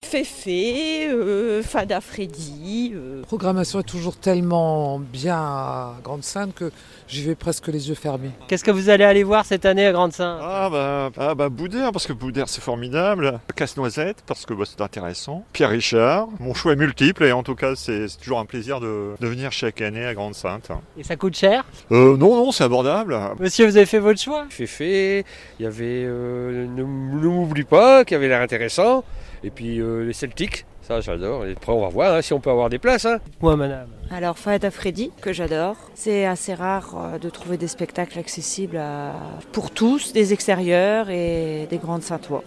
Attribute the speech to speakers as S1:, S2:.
S1: Féfé, Fada Freddy.
S2: La programmation est toujours tellement bien à Grande-Synthe que j'y vais presque les yeux fermés.
S3: Qu'est-ce que vous allez aller voir cette année à Grande-Synthe?
S4: Boudère, parce que Boudère c'est formidable. Casse-Noisette, parce que c'est intéressant. Pierre Richard, mon choix est multiple et en tout cas c'est toujours un plaisir de venir chaque année à Grande-Synthe.
S3: Et ça coûte cher?
S4: Non, c'est abordable.
S3: Monsieur, vous avez fait votre choix?
S5: Féfé, il y avait Ne m'oublie pas, qui avait l'air intéressant. Et puis les Celtiques, ça j'adore. Et après on va voir si on peut avoir des places.
S3: Moi, madame.
S1: Alors Fada Freddy, que j'adore. C'est assez rare de trouver des spectacles accessibles pour tous, des extérieurs et des grandes Saintois.